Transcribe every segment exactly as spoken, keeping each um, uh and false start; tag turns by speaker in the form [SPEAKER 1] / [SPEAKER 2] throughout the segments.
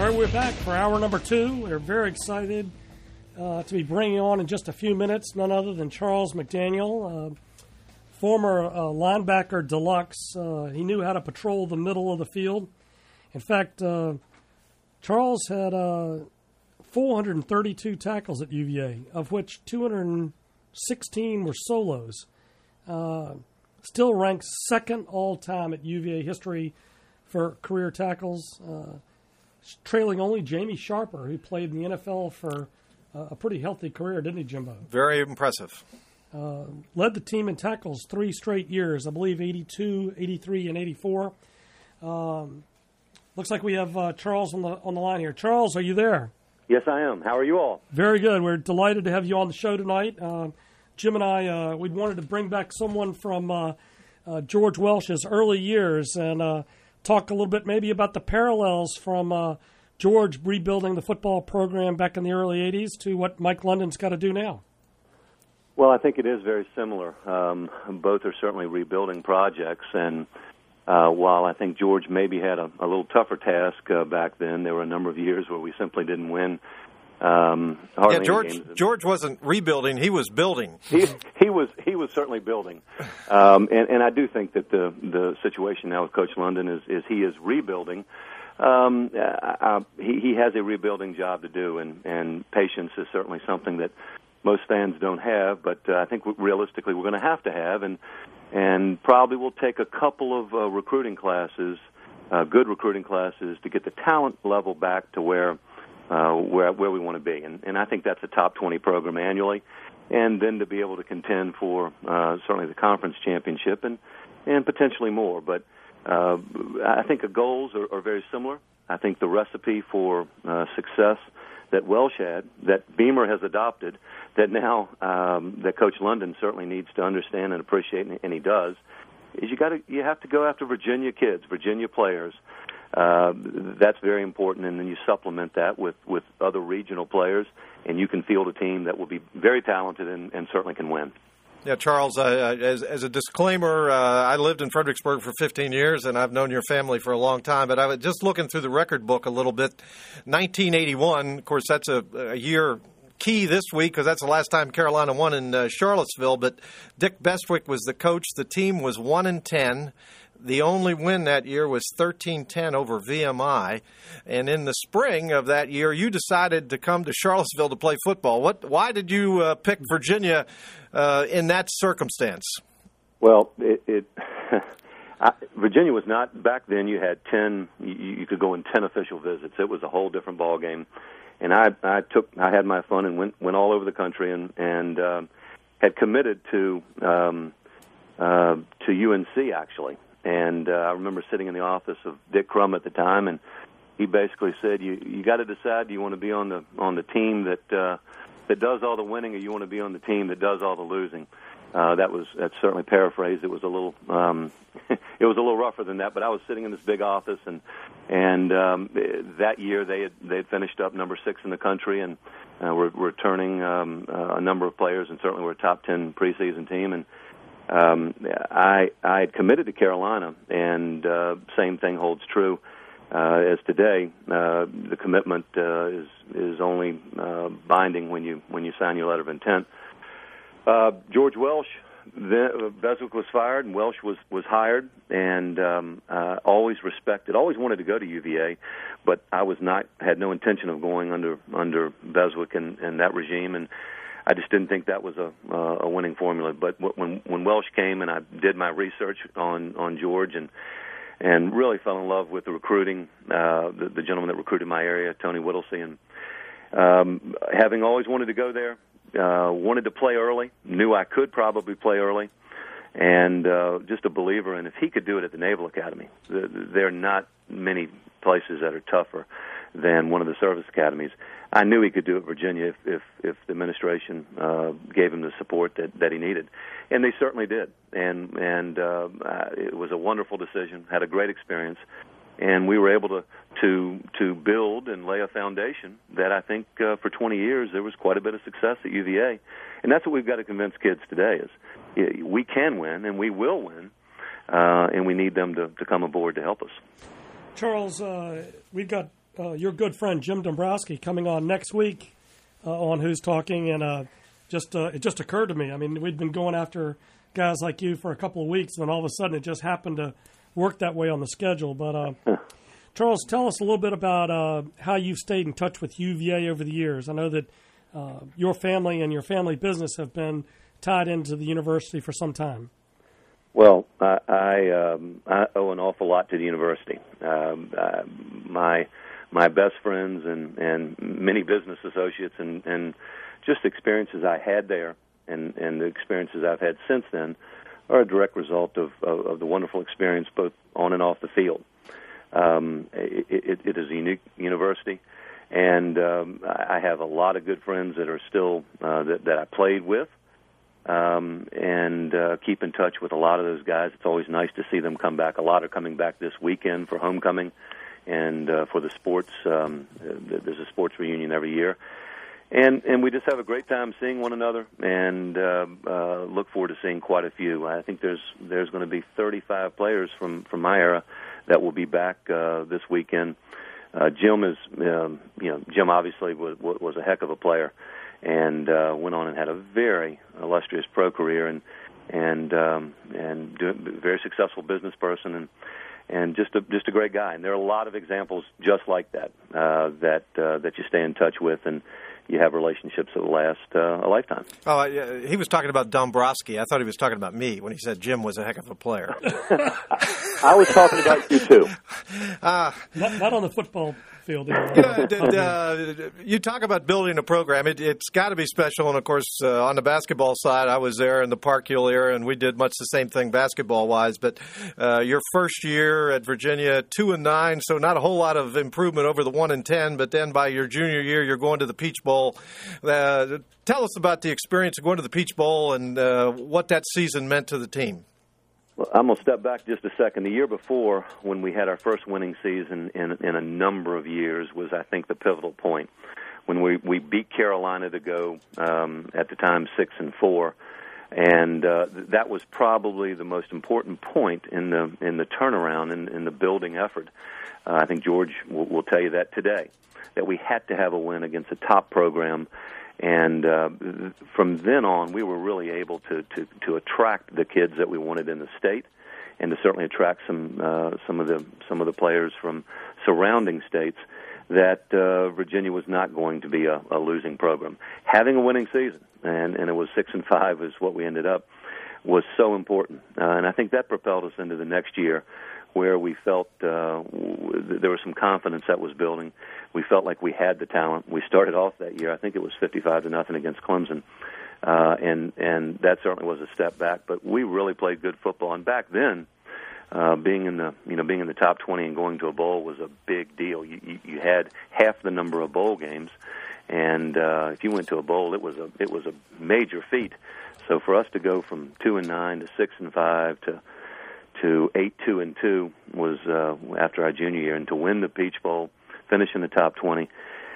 [SPEAKER 1] All right, we're back for hour number two. We're very excited uh, to be bringing on in just a few minutes none other than Charles McDaniel, uh, former uh, linebacker deluxe. Uh, he knew how to patrol the middle of the field. In fact, uh, Charles had uh, four hundred thirty-two tackles at U V A, of which two hundred sixteen were solos. Uh, still ranks second all-time at U V A history for career tackles, uh, trailing only Jamie Sharper, who played in the N F L for uh, a pretty healthy career, didn't he, Jimbo?
[SPEAKER 2] Very impressive.
[SPEAKER 1] Uh, led the team in tackles three straight years, I believe eighty-two, eighty-three, and eighty-four. Um, looks like we have uh, Charles on the on the line here. Charles, are you there?
[SPEAKER 3] Yes, I am. How are you all?
[SPEAKER 1] Very good. We're delighted to have you on the show tonight. Uh, Jim and I, uh, we wanted to bring back someone from uh, uh, George Welsh's early years and uh, talk a little bit maybe about the parallels from uh, George rebuilding the football program back in the early eighties to what Mike London's got to do now.
[SPEAKER 3] Well, I think it is very similar. Um, both are certainly rebuilding projects, and uh, while I think George maybe had a, a little tougher task uh, back then, there were a number of years where we simply didn't win. Um,
[SPEAKER 2] yeah, George. George wasn't rebuilding; he was building.
[SPEAKER 3] He he was he was certainly building, um, and and I do think that the the situation now with Coach London is is he is rebuilding. Um, I, I, he he has a rebuilding job to do, and and patience is certainly something that most fans don't have. But uh, I think realistically we're going to have to have, and and probably will take a couple of uh, recruiting classes, uh, good recruiting classes, to get the talent level back to where. Uh, where where we want to be, and, and I think that's a top twenty program annually, and then to be able to contend for uh, certainly the conference championship and and potentially more. But uh, I think the goals are, are very similar. I think the recipe for uh, success that Welsh had, that Beamer has adopted, that now um, that Coach London certainly needs to understand and appreciate, and, and he does, is you got to you have to go after Virginia kids, Virginia players. Uh, that's very important, and then you supplement that with, with other regional players, and you can field a team that will be very talented and, and certainly can win.
[SPEAKER 2] Yeah, Charles, uh, as, as a disclaimer, uh, I lived in Fredericksburg for fifteen years, and I've known your family for a long time, but I was just looking through the record book a little bit. nineteen eighty-one, of course, that's a, a year key this week because that's the last time Carolina won in uh, Charlottesville, but Dick Bestwick was the coach. The team was one and ten. The only win that year was thirteen ten over V M I. And in the spring of that year, you decided to come to Charlottesville to play football. What? Why did you uh, pick Virginia uh, in that circumstance?
[SPEAKER 3] Well, it, it I, Virginia was not, back then you had ten, you, you could go in ten official visits. It was a whole different ball game. And I, I took, I had my fun and went, went all over the country and, and uh, had committed to, um, uh, to U N C, actually. And uh, I remember sitting in the office of Dick Crum at the time, and he basically said, "You you got to decide: do you want to be on the on the team that uh, that does all the winning, or you want to be on the team that does all the losing?" Uh, that was that's certainly paraphrased. It was a little um, it was a little rougher than that. But I was sitting in this big office, and and um, that year they had they had finished up number six in the country, and uh, were returning um, uh, a number of players, and certainly were a top ten preseason team, and. Um, I I had committed to Carolina, and uh, same thing holds true uh, as today. Uh, the commitment uh, is is only uh, binding when you when you sign your letter of intent. Uh, George Welsh, then, uh, Beswick was fired, and Welsh was was hired, and um, uh, always respected. Always wanted to go to U V A, but I was not had no intention of going under under Beswick and, and that regime, and. I just didn't think that was a uh, a winning formula. But when when Welsh came and I did my research on, on George and and really fell in love with the recruiting, uh, the, the gentleman that recruited my area, Tony Whittlesey, and um, having always wanted to go there, uh, wanted to play early, knew I could probably play early, and uh, just a believer. And if he could do it at the Naval Academy, the, there are not many places that are tougher than one of the service academies. I knew he could do it at Virginia if, if, if the administration uh, gave him the support that, that he needed. And they certainly did. And, and uh, it was a wonderful decision, had a great experience. And we were able to, to, to build and lay a foundation that I think uh, for twenty years there was quite a bit of success at U V A. And that's what we've got to convince kids today is we can win and we will win, uh, and we need them to, to come aboard to help us.
[SPEAKER 1] Charles, uh, we've got uh, your good friend Jim Dombrowski coming on next week uh, on Who's Talking, and uh, just uh, it just occurred to me. I mean, we'd been going after guys like you for a couple of weeks, and then all of a sudden it just happened to work that way on the schedule. But uh, Charles, tell us a little bit about uh, how you've stayed in touch with U V A over the years. I know that uh, your family and your family business have been tied into the university for some time.
[SPEAKER 3] Well, I I, um, I owe an awful lot to the university. Um, uh, my my best friends and, and many business associates and, and just experiences I had there and, and the experiences I've had since then are a direct result of, of, of the wonderful experience both on and off the field. Um, it, it, it is a unique university, and um, I have a lot of good friends that are still uh, that, that I played with, um, and uh, keep in touch with a lot of those guys. It's always nice to see them come back. A lot are coming back this weekend for homecoming, and uh, for the sports. Um, there's a sports reunion every year. And and we just have a great time seeing one another, and uh, uh, look forward to seeing quite a few. I think there's there's going to be thirty-five players from, from my era that will be back uh, this weekend. Uh, Jim is, um, you know, Jim obviously was was a heck of a player, and uh, went on and had a very illustrious pro career, and and um, and do, very successful business person, and and just a just a great guy. And there are a lot of examples just like that uh, that uh, that you stay in touch with, and you have relationships that will last uh, a lifetime.
[SPEAKER 2] Oh, yeah, he was talking about Dombrowski. I thought he was talking about me when he said Jim was a heck of a player.
[SPEAKER 3] I was talking about you, too.
[SPEAKER 2] Uh,
[SPEAKER 1] not, not on the football field.
[SPEAKER 2] Yeah, did, uh, you talk about building a program. It, it's got to be special. And, of course, uh, on the basketball side, I was there in the Parkhill era, and we did much the same thing basketball-wise. But uh, your first year at Virginia, two and nine, so not a whole lot of improvement over the one and ten. But then by your junior year, you're going to the Peach Bowl. Uh, tell us about the experience of going to the Peach Bowl and uh, what that season meant to the team.
[SPEAKER 3] Well, I'm going to step back just a second. The year before, when we had our first winning season in, in a number of years, was, I think, the pivotal point. When we, we beat Carolina to go, um, at the time, six and four. And uh, that was probably the most important point in the in the turnaround, in, in the building effort. Uh, I think George will, will tell you that today, that we had to have a win against a top program. And uh, from then on, we were really able to, to, to attract the kids that we wanted in the state, and to certainly attract some uh, some of the some of the players from surrounding states. That uh, Virginia was not going to be a, a losing program. Having a winning season, and, and it was six and five is what we ended up, was so important. Uh, and I think that propelled us into the next year, where we felt uh, w- there was some confidence that was building. We felt like we had the talent. We started off that year, I think it was fifty-five to nothing against Clemson, uh, and and that certainly was a step back. But we really played good football. And back then, uh, being in the you know being in the top twenty and going to a bowl was a big deal. You, you, you had half the number of bowl games, and uh, if you went to a bowl, it was a it was a major feat. So for us to go from two and nine to six and five to to eight two and two was uh, after our junior year, and to win the Peach Bowl, finish in the top twenty,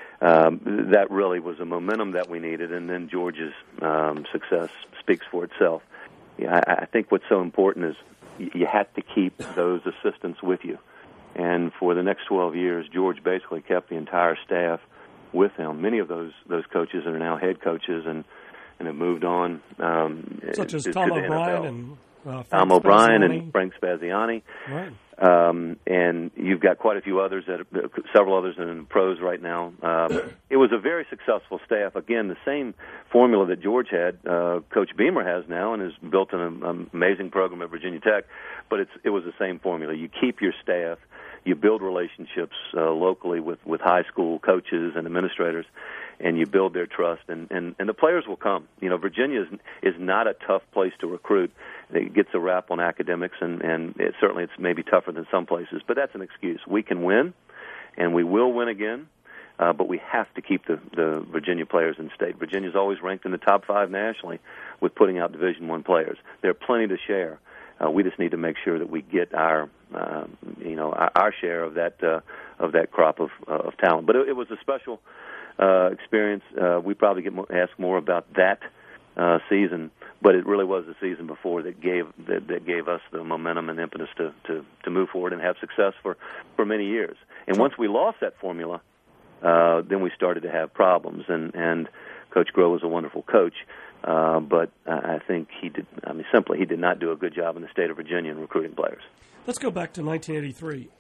[SPEAKER 3] um, that really was a momentum that we needed. And then George's um, success speaks for itself. Yeah, I, I think what's so important is y- you have to keep those assistants with you. And for the next twelve years, George basically kept the entire staff with him. Many of those those coaches are now head coaches and, and have moved on. Um,
[SPEAKER 1] Such as
[SPEAKER 3] to,
[SPEAKER 1] Tom
[SPEAKER 3] to the
[SPEAKER 1] O'Brien
[SPEAKER 3] N F L.
[SPEAKER 1] and uh,
[SPEAKER 3] Tom O'Brien and Frank Spaziani.
[SPEAKER 1] Right.
[SPEAKER 3] Um, and you've got quite a few others, that are, several others in the pros right now. Um, it was a very successful staff. Again, the same formula that George had, uh, Coach Beamer has now, and has built an, an amazing program at Virginia Tech. But it's, it was the same formula. You keep your staff, you build relationships uh, locally with, with high school coaches and administrators, and you build their trust, and, and, and the players will come. You know, Virginia is, is not a tough place to recruit. It gets a rap on academics, and, and it, certainly it's maybe tougher than some places, but that's an excuse. We can win, and we will win again, uh, but we have to keep the, the Virginia players in state. Virginia's always ranked in the top five nationally with putting out Division One players. There are plenty to share. Uh, we just need to make sure that we get our, uh, you know, our, our share of that uh, of that crop of uh, of talent. But it, it was a special uh, experience. Uh, we probably get more, asked more about that uh, season, but it really was the season before that gave that, that gave us the momentum and impetus to, to, to move forward and have success for, for many years. And once we lost that formula, uh, then we started to have problems. And, and Coach Groh was a wonderful coach, uh, but I think he did. I mean, simply he did not do a good job in the state of Virginia in recruiting players.
[SPEAKER 1] Let's go back to nineteen eighty-three.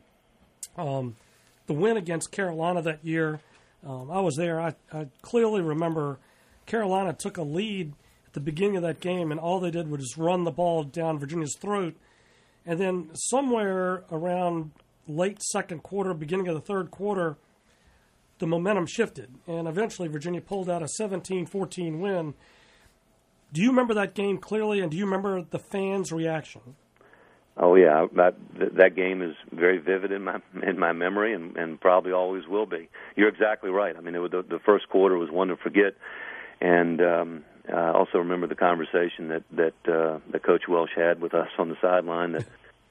[SPEAKER 1] um, the win against Carolina that year. Um, I was there. I, I clearly remember Carolina took a lead at the beginning of that game, and all they did was just run the ball down Virginia's throat. And then somewhere around late second quarter, beginning of the third quarter, the momentum shifted, and eventually Virginia pulled out a seventeen fourteen win. Do you remember that game clearly, and do you remember the fans' reaction?
[SPEAKER 3] Oh yeah, that that game is very vivid in my in my memory, and, and probably always will be. You're exactly right. I mean, it was the, the first quarter was one to forget, and um, I also remember the conversation that that uh, that Coach Welsh had with us on the sideline. That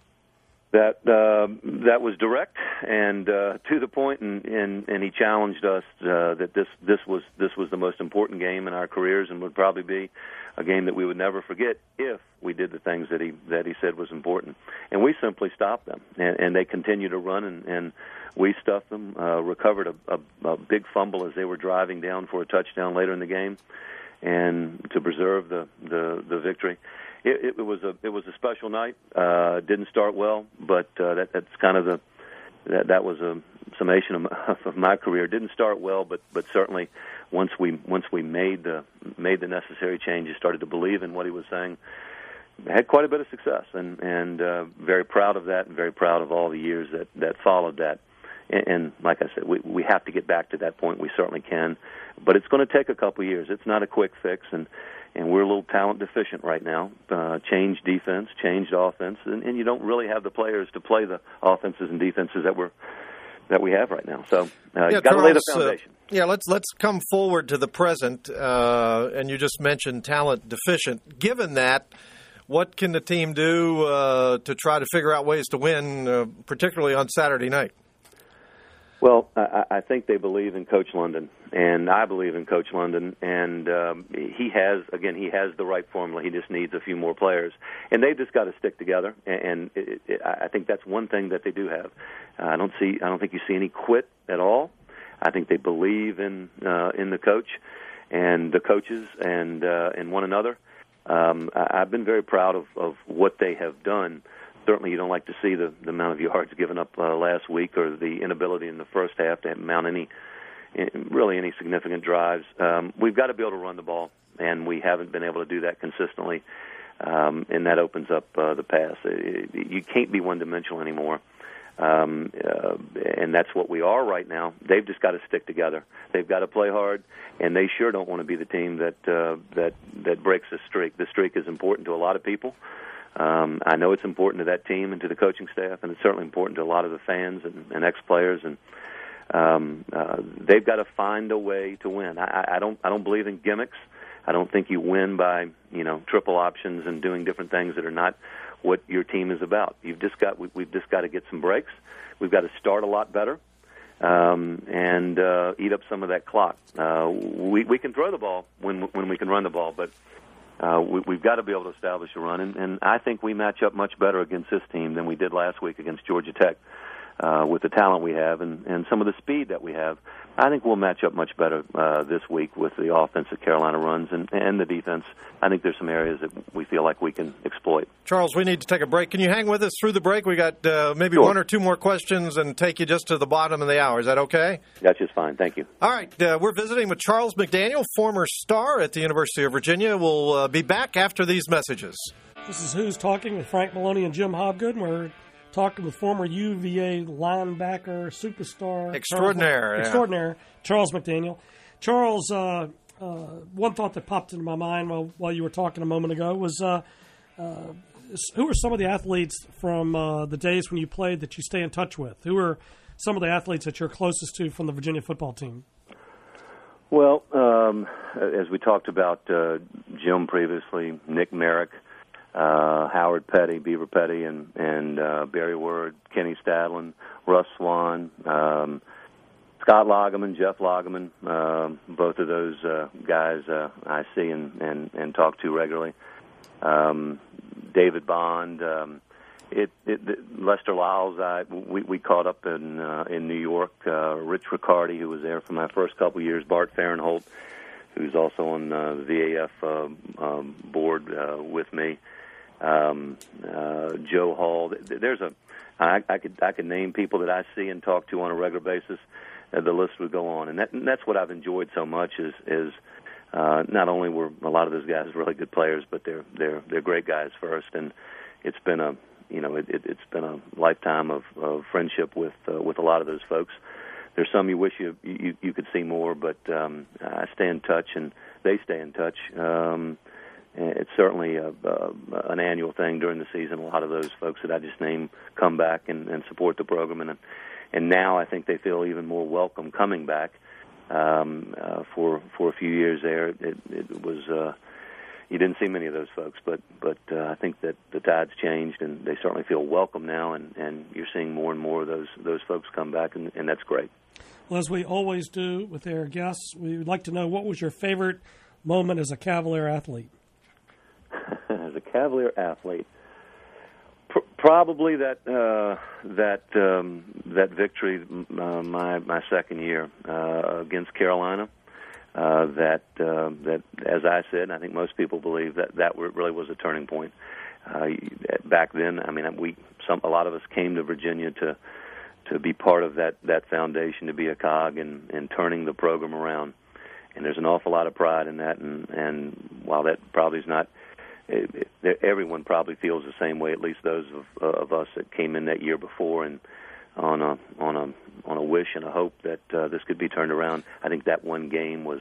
[SPEAKER 3] that uh, that was direct and uh, to the point, and, and, and he challenged us uh, that this this was this was the most important game in our careers, and would probably be a game that we would never forget if we did the things that he that he said was important. And we simply stopped them, and, and they continued to run, and, and we stuffed them. Uh, recovered a, a, a big fumble as they were driving down for a touchdown later in the game, and to preserve the the, the victory. It, it was a it was a special night. Uh, didn't start well, but uh, that that's kind of the that that was a summation of my, of my career. Didn't start well, but but certainly once we once we made the made the necessary changes, started to believe in what he was saying, had quite a bit of success, and and uh, very proud of that, and very proud of all the years that, that followed that. And, and like I said, we we have to get back to that point. We certainly can, but it's going to take a couple of years. It's not a quick fix, and. And we're a little talent deficient right now. Uh, changed defense, changed offense, and, and you don't really have the players to play the offenses and defenses that we're that we have right now. So uh,
[SPEAKER 2] yeah,
[SPEAKER 3] you've got to lay the
[SPEAKER 2] Charles,
[SPEAKER 3] foundation.
[SPEAKER 2] Uh, yeah, let's let's come forward to the present. Uh, and you just mentioned talent deficient. Given that, what can the team do uh, to try to figure out ways to win, uh, particularly on Saturday night?
[SPEAKER 3] Well, I, I think they believe in Coach London, and I believe in Coach London, and um, he has, again, he has the right formula. He just needs a few more players, and they've just got to stick together. And it, it, I think that's one thing that they do have. Uh, I don't see, I don't think you see any quit at all. I think they believe in uh, in the coach and the coaches and uh, and one another. Um, I, I've been very proud of, of what they have done. Certainly you don't like to see the, the amount of yards given up uh, last week, or the inability in the first half to mount any, really any significant drives. Um, we've got to be able to run the ball, and we haven't been able to do that consistently, um, and that opens up uh, the pass. You can't be one-dimensional anymore, um, uh, and that's what we are right now. They've just got to stick together. They've got to play hard, and they sure don't want to be the team that uh, that that breaks the streak. The streak is important to a lot of people. Um, I know it's important to that team and to the coaching staff, and it's certainly important to a lot of the fans and, and ex-players. And um, uh, they've got to find a way to win. I, I don't. I don't believe in gimmicks. I don't think you win by you know triple options and doing different things that are not what your team is about. You've just got. We, we've just got to get some breaks. We've got to start a lot better, um, and uh, eat up some of that clock. Uh, we we can throw the ball when when we can run the ball, but. Uh, we, we've got to be able to establish a run, and, and I think we match up much better against this team than we did last week against Georgia Tech. Uh, with the talent we have and, and some of the speed that we have, I think we'll match up much better uh, this week with the offense that Carolina runs and, and the defense. I think there's some areas that we feel like we can exploit.
[SPEAKER 2] Charles, we need to take a break. Can you hang with us through the break? We got uh, maybe
[SPEAKER 3] sure.
[SPEAKER 2] one or two more questions and take you just to the bottom of the hour. Is that okay?
[SPEAKER 3] That's just fine. Thank you.
[SPEAKER 2] All right. Uh, we're visiting with Charles McDaniel, former star at the University of Virginia. We'll uh, be back after these messages.
[SPEAKER 1] This is Who's Talking with Frank Maloney and Jim Hobgood. We're talking with former U V A linebacker, superstar.
[SPEAKER 2] Extraordinaire.
[SPEAKER 1] Charles,
[SPEAKER 2] yeah.
[SPEAKER 1] Extraordinaire, Charles McDaniel. Charles, uh, uh, one thought that popped into my mind while, while you were talking a moment ago was uh, uh, who are some of the athletes from uh, the days when you played that you stay in touch with? Who are some of the athletes that you're closest to from the Virginia football team?
[SPEAKER 3] Well, um, as we talked about uh, Jim previously, Nick Merrick, Uh, Howard Petty, Beaver Petty, and, and uh, Barry Word, Kenny Stadlin, Russ Swan, um, Scott Lageman, Jeff Lageman, uh, both of those uh, guys uh, I see and, and, and talk to regularly. Um, David Bond, um, it, it, Lester Lyles. I, we, we caught up in uh, in New York. Uh, Rich Riccardi, who was there for my first couple of years. Bart Fahrenholt, who's also on uh, the V A F uh, um, board uh, with me. Um, uh, Joe Hall. There's a I, I could I could name people that I see and talk to on a regular basis. Uh, the list would go on, and, that, and that's what I've enjoyed so much. Is is uh, not only were a lot of those guys really good players, but they're they're they're great guys first, and it's been a you know it, it, it's been a lifetime of, of friendship with uh, with a lot of those folks. There's some you wish you you, you could see more, but um, I stay in touch, and they stay in touch. Um, It's certainly a, a, an annual thing during the season. A lot of those folks that I just named come back and, and support the program, and and now I think they feel even more welcome coming back. Um, uh, for for a few years there, it, it was uh, you didn't see many of those folks, but but uh, I think that the tide's changed, and they certainly feel welcome now, and, and you're seeing more and more of those those folks come back, and, and that's great.
[SPEAKER 1] Well, as we always do with our guests, we would like to know, what was your favorite moment as a Cavalier athlete?
[SPEAKER 3] As a Cavalier athlete, pr- probably that uh, that um, that victory uh, my my second year uh, against Carolina. Uh, that uh, that, as I said, and I think most people believe that that really was a turning point. Uh, back then, I mean, we some a lot of us came to Virginia to to be part of that, that foundation, to be a cog in, in turning the program around. And there's an awful lot of pride in that. And, and while that probably is not It, it, everyone probably feels the same way. At least those of, uh, of us that came in that year before, and on a on a on a wish and a hope that uh, this could be turned around. I think that one game was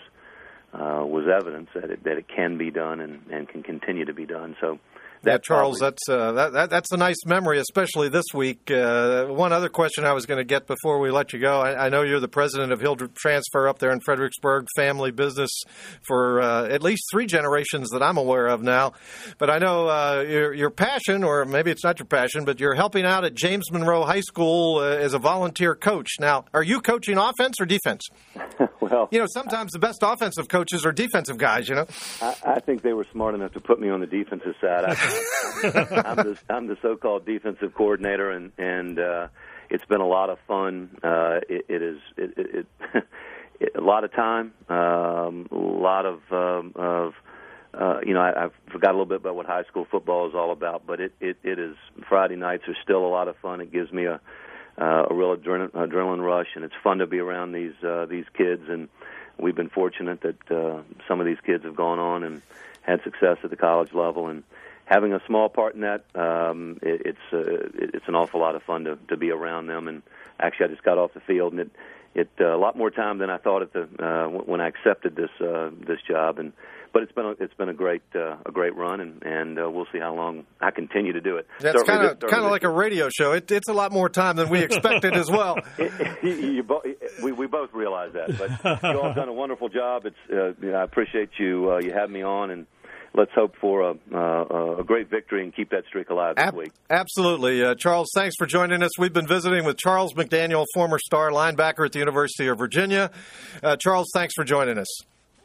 [SPEAKER 3] uh, was evidence that it, that it can be done and, and can continue to be done. So.
[SPEAKER 2] Yeah, Charles, that's uh, that, that that's a nice memory, especially this week. Uh, one other question I was going to get before we let you go. I, I know you're the president of Hildreth Transfer up there in Fredericksburg, family business for uh, at least three generations that I'm aware of now. But I know uh, your, your passion, or maybe it's not your passion, but you're helping out at James Monroe High School uh, as a volunteer coach. Now, are you coaching offense or defense?
[SPEAKER 3] Well,
[SPEAKER 2] you know, sometimes the best offensive coaches are defensive guys, you know.
[SPEAKER 3] I, I think they were smart enough to put me on the defensive side. I, I'm, the, I'm the so-called defensive coordinator, and and uh, it's been a lot of fun. Uh, it, it is it, it, it, a lot of time, um, a lot of um, of uh, you know. I, I forgot a little bit about what high school football is all about, but it, it, it is Friday nights are still a lot of fun. It gives me a uh, a real adrenaline, adrenaline rush, and it's fun to be around these uh, these kids. And we've been fortunate that uh, some of these kids have gone on and had success at the college level, and having a small part in that, um, it, it's uh, it, it's an awful lot of fun to, to be around them. And actually, I just got off the field, and it it uh, a lot more time than I thought at the uh, when I accepted this uh, this job. And but it's been a, it's been a great uh, a great run, and and uh, we'll see how long I continue to do it.
[SPEAKER 2] That's kind of kind of like a radio show. It, it's a lot more time than we expected as well.
[SPEAKER 3] it, you, you bo- we we both realize that, but you all have done a wonderful job. It's uh, you know, I appreciate you uh, you having me on, and let's hope for a, uh, a great victory and keep that streak alive this
[SPEAKER 2] Ab-
[SPEAKER 3] week.
[SPEAKER 2] Absolutely. Uh, Charles, thanks for joining us. We've been visiting with Charles McDaniel, former star linebacker at the University of Virginia. Uh, Charles, thanks for joining us.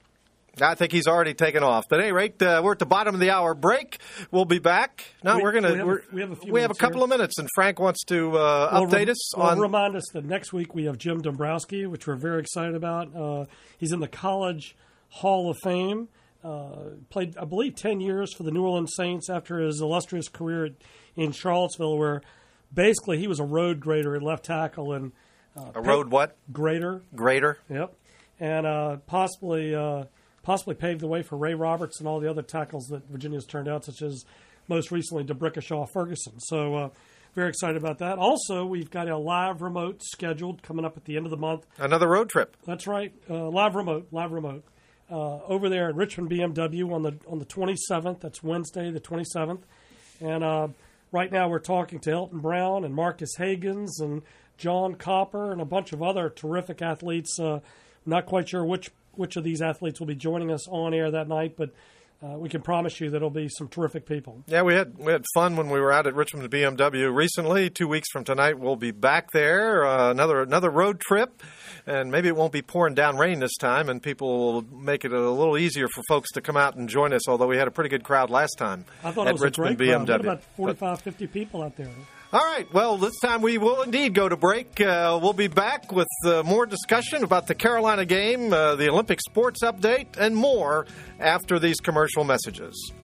[SPEAKER 2] I think he's already taken off. But at any rate, uh, we're at the bottom of the hour break. We'll be back. No,
[SPEAKER 1] we,
[SPEAKER 2] we're going to.
[SPEAKER 1] We, we have a few.
[SPEAKER 2] We have a couple
[SPEAKER 1] here.
[SPEAKER 2] of minutes, and Frank wants to uh,
[SPEAKER 1] well,
[SPEAKER 2] update
[SPEAKER 1] re-
[SPEAKER 2] us
[SPEAKER 1] well,
[SPEAKER 2] on.
[SPEAKER 1] Remind us that next week we have Jim Dombrowski, which we're very excited about. Uh, he's in the College Hall of Fame. Uh, played, I believe, ten years for the New Orleans Saints after his illustrious career at, in Charlottesville, where basically he was a road grader at left tackle and uh,
[SPEAKER 2] a road what
[SPEAKER 1] grader
[SPEAKER 2] grader.
[SPEAKER 1] Yep, and uh, possibly uh, possibly paved the way for Ray Roberts and all the other tackles that Virginia's turned out, such as most recently DeBrickashaw Ferguson. So uh, very excited about that. Also, we've got a live remote scheduled coming up at the end of the month.
[SPEAKER 2] Another road trip.
[SPEAKER 1] That's right, uh, live remote, live remote. Uh, over there at Richmond B M W on the on the twenty-seventh. That's Wednesday, the twenty-seventh. And uh, right now we're talking to Elton Brown and Marcus Hagans and John Copper and a bunch of other terrific athletes. Uh, not quite sure which which of these athletes will be joining us on air that night, but uh, we can promise you that it'll be some terrific people.
[SPEAKER 2] Yeah, we had we had fun when we were out at Richmond B M W recently. Two weeks from tonight, we'll be back there. Uh, another another road trip, and maybe it won't be pouring down rain this time, and people will make it a little easier for folks to come out and join us. Although we had a pretty good crowd last time
[SPEAKER 1] I thought
[SPEAKER 2] at
[SPEAKER 1] it was
[SPEAKER 2] Richmond
[SPEAKER 1] a great
[SPEAKER 2] B M W.
[SPEAKER 1] crowd. What about forty-five, fifty people out there?
[SPEAKER 2] All right. Well, this time we will indeed go to break. Uh, we'll be back with uh, more discussion about the Carolina game, uh, the Olympic sports update, and more after these commercial messages.